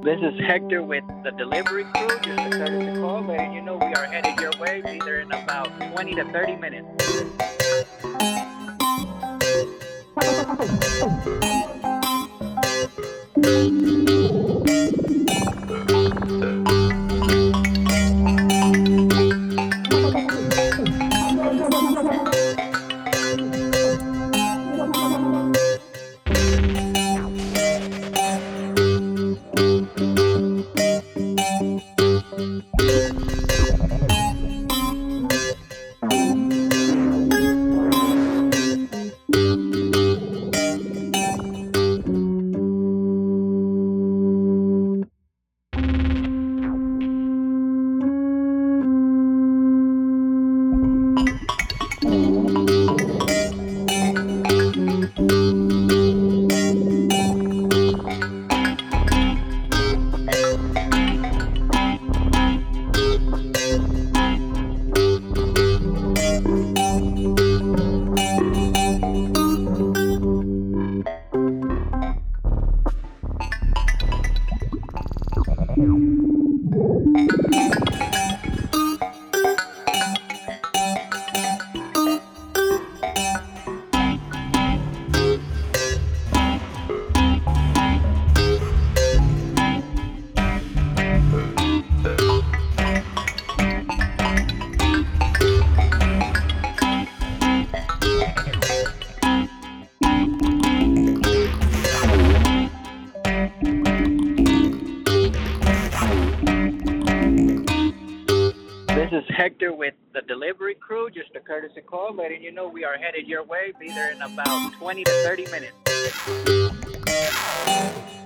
This is Hector with the delivery crew. Just a courtesy call, letting you know we are headed your way. Be there in about 20 to 30 minutes. This is Hector with the delivery crew. Just a courtesy call, letting you know we are headed your way. Be there in about 20 to 30 minutes.